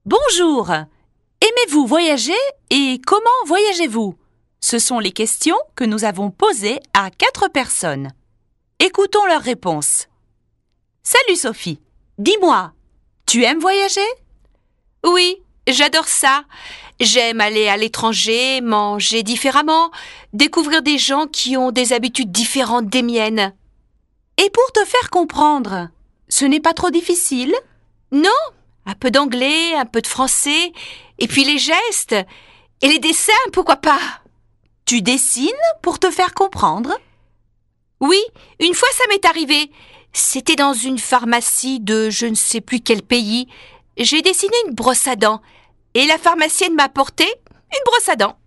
Bonjour! Aimez-vous voyager et comment voyagez-vous? Ce sont les questions que nous avons posées à 4 personnes. Écoutons leurs réponses. Salut Sophie, dis-moi, tu aimes voyager? Oui, j'adore ça. J'aime aller à l'étranger, manger différemment, découvrir des gens qui ont des habitudes différentes des miennes. Et pour te faire comprendre, ce n'est pas trop difficile? Non, un peu d'anglais, un peu de français, et puis les gestes, et les dessins, pourquoi pas? Tu dessines pour te faire comprendre? Oui, une fois ça m'est arrivé. C'était dans une pharmacie de je ne sais plus quel pays. J'ai dessiné une brosse à dents, et la pharmacienne m'a apporté une brosse à dents.